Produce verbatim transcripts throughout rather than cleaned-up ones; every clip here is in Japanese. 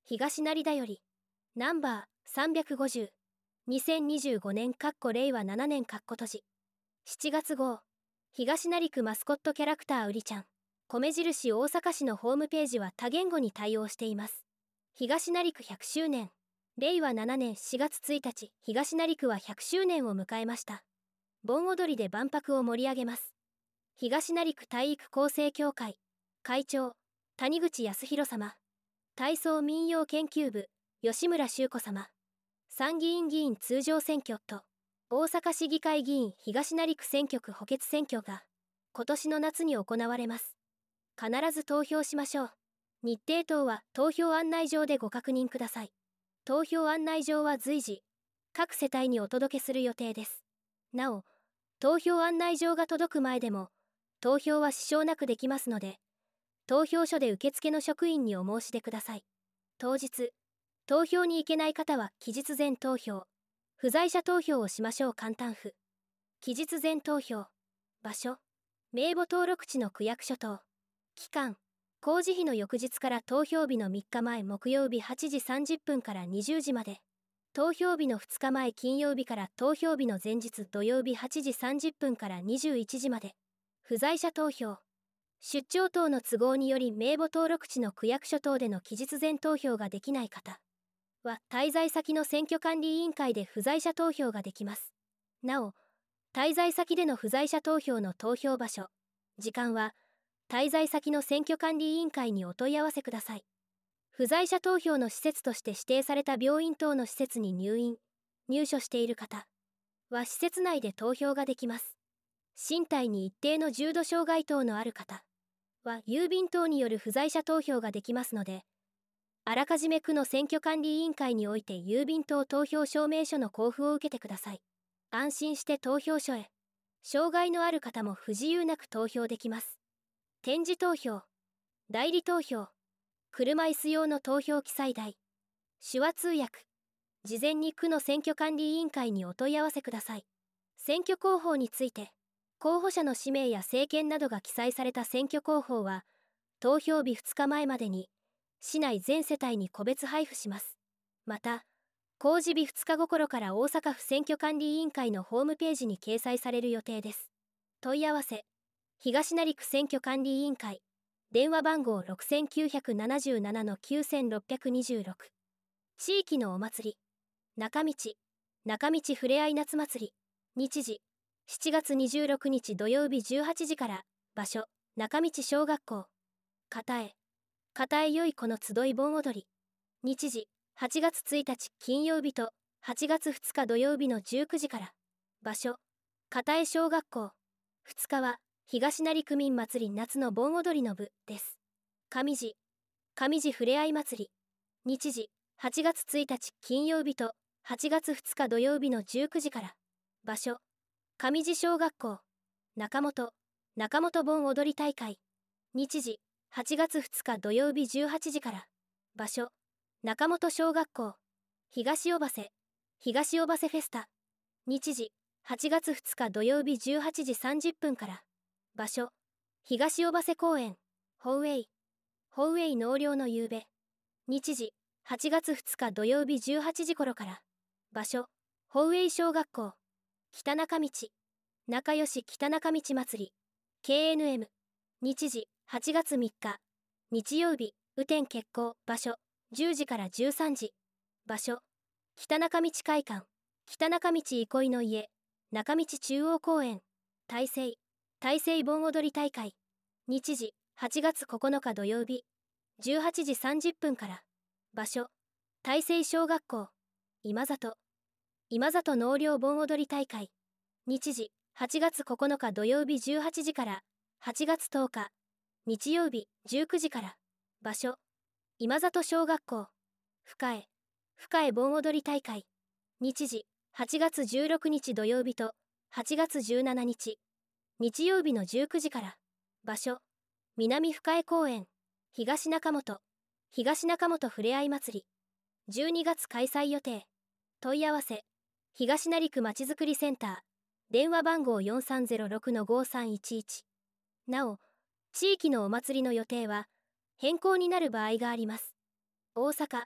東成田より、ナンバーさんびゃくごじゅう、にせんにじゅうごねんれいわななねん閉じ、しちがつ号、東成区マスコットキャラクターうりちゃん、米印大阪市のホームページは多言語に対応しています。東成区ひゃくしゅうねん、れいわななねんしがつついたち、東成区はひゃくしゅうねんを迎えました。盆踊りで万博を盛り上げます。東成区体育構成協会会長、谷口康弘様。体操民謡研究部、吉村修子様。参議院議員通常選挙と、大阪市議会議員東成区選挙区補欠選挙が、今年の夏に行われます。必ず投票しましょう。日程等は投票案内状でご確認ください。投票案内状は随時、各世帯にお届けする予定です。なお、投票案内状が届く前でも、投票は支障なくできますので、投票所で受付の職員にお申し出ください。当日、投票に行けない方は期日前投票、不在者投票をしましょう。簡単譜。期日前投票。場所、名簿登録地の区役所等。期間、公示日の翌日から投票日のみっかまえ木曜日はちじさんじゅっぷんからにじゅうじまで。投票日のふつかまえ金曜日から投票日の前日土曜日はちじさんじゅっぷんからにじゅういちじまで。不在者投票。出張等の都合により名簿登録地の区役所等での期日前投票ができない方は、滞在先の選挙管理委員会で不在者投票ができます。なお、滞在先での不在者投票の投票場所、時間は、滞在先の選挙管理委員会にお問い合わせください。不在者投票の施設として指定された病院等の施設に入院、入所している方は施設内で投票ができます。身体に一定の重度障害等のある方は郵便等による不在者投票ができますので、あらかじめ区の選挙管理委員会において郵便等投票証明書の交付を受けてください。安心して投票所へ。障害のある方も不自由なく投票できます。点字投票、代理投票、車椅子用の投票記載台、手話通訳。事前に区の選挙管理委員会にお問い合わせください。選挙公報について、候補者の氏名や政見などが記載された選挙公報は、投票日ふつかまえまでに、市内全世帯に個別配布します。また、公示日ふつかご頃から大阪府選挙管理委員会のホームページに掲載される予定です。問い合わせ、東成区選挙管理委員会、電話番号 ろくきゅうなななな きゅうろくにろく。地域のお祭り、中道、中道ふれあい夏祭り、日時、しちがつにじゅうろくにち土曜日じゅうはちじから、場所、中道小学校。片江、片江よいこの集い盆踊り。日時、はちがつついたち金曜日とはちがつふつか土曜日のじゅうくじから。場所、片江小学校。ふつかは、東成区民祭り夏の盆踊りの部です。上地、上地ふれあい祭り。日時、はちがつついたち金曜日とはちがつふつか土曜日のじゅうくじから。場所、上地小学校。中本、中本盆踊り大会。日時、はちがつふつか土曜日じゅうはちじから。場所、中本小学校。東尾瀬、東尾瀬フェスタ。日時、はちがつふつか土曜日じゅうはちじさんじゅっぷんから。場所、東尾瀬公園、ホウェイ、ホウェイ納涼の夕べ。日時、はちがつふつか土曜日じゅうはちじ頃から。場所、ホウェイ小学校。北中道、仲良し北中道祭り。ケーエヌエム。日時、はちがつみっか。日曜日、雨天決行。場所、じゅうじからじゅうさんじ。場所、北中道会館。北中道憩いの家。中道中央公園。大成、大成盆踊り大会。日時、はちがつここのか土曜日。じゅうはちじさんじゅっぷんから。場所、大成小学校。今里、今里納涼盆踊り大会。日時、はちがつここのか土曜日じゅうはちじから。はちがつとおか、日曜日じゅうくじから。場所、今里小学校。深江、深江盆踊り大会。日時、はちがつじゅうろくにち土曜日とはちがつじゅうしちにち。日曜日のじゅうくじから。場所、南深江公園。東中本、東中本ふれあい祭り。じゅうにがつ開催予定。問い合わせ、東成区まちづくりセンター。電話番号 よんさんゼロろくのごさんいちいち。なお、地域のお祭りの予定は変更になる場合があります。大阪、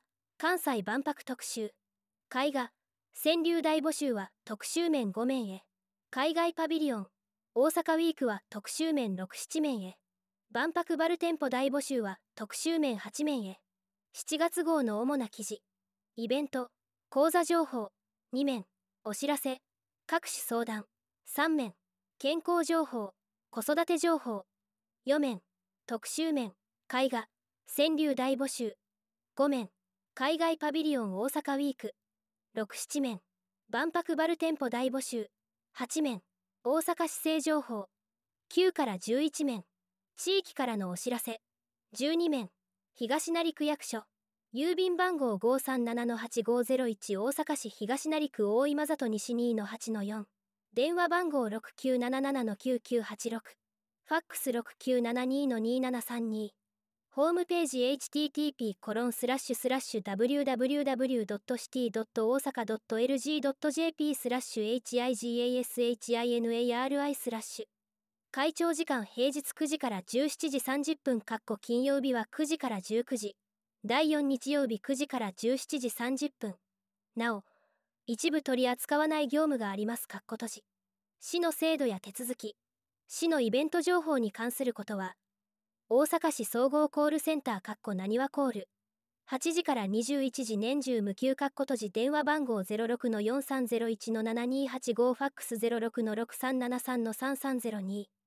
関西万博特集。絵画川柳大募集は特集面ごめんへ。海外パビリオン大阪ウィークは特集面ろく、なな面へ。万博バル店舗大募集は特集面はち面へ。しちがつ号の主な記事。イベント講座情報に面。お知らせ各種相談さん面。健康情報子育て情報よ面。特集面絵画川柳大募集ご面。海外パビリオン大阪ウィークろく、なな面。万博バル店舗大募集はち面。大阪市政情報きゅうからじゅういち面。地域からのお知らせじゅうに面。東成区役所郵便番号 ごさんななのはちごゼロいち 大阪市東成区大今里西 にのはちのよん。電話番号 ろくきゅうなななのきゅうきゅうはちろく。ファックス ろくきゅうななにのにななさんに。ホームページ エイチティーティーピーコロンスラッシュスラッシュダブリューダブリューダブリュードットシティドット大阪ドットエルジードットジェーピースラッシュエイチアイジーエーエスエイチアイエヌエーアールアイスラッシュ。会長時間平日くじからじゅうしちじさんじゅっぷん金曜日はくじからじゅうくじ。だいよん日曜日くじからじゅうしちじさんじゅっぷん。なお、一部取り扱わない業務があります閉じ。市の制度や手続き、市のイベント情報に関することは、大阪市総合コールセンターなにわコールはちじからにじゅういちじ年中無休閉じ電話番号 ゼロろくのよんさんゼロいちのななにはちご ファックス ゼロろくのろくさんななさんのさんさんゼロに